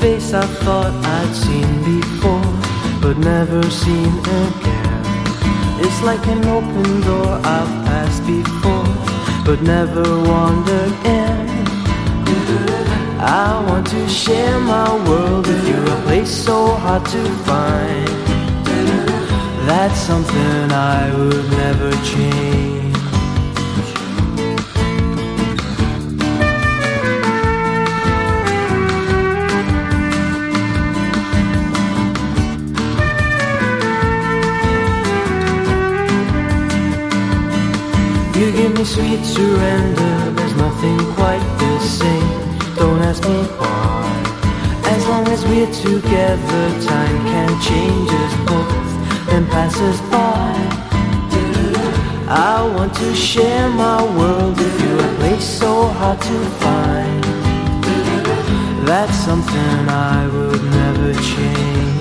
face I thought I'd seen before, but never seen again. It's like an open door I've passed before, but never wandered in. I want to share my world with you, a place so hard to find. That's something I would never change. You give me sweet surrender, there's nothing quite the same. Don't ask me why. As long as we're together, time can change us both and pass us by. I want to share my world with you, a place so hard to find. That's something I would never change.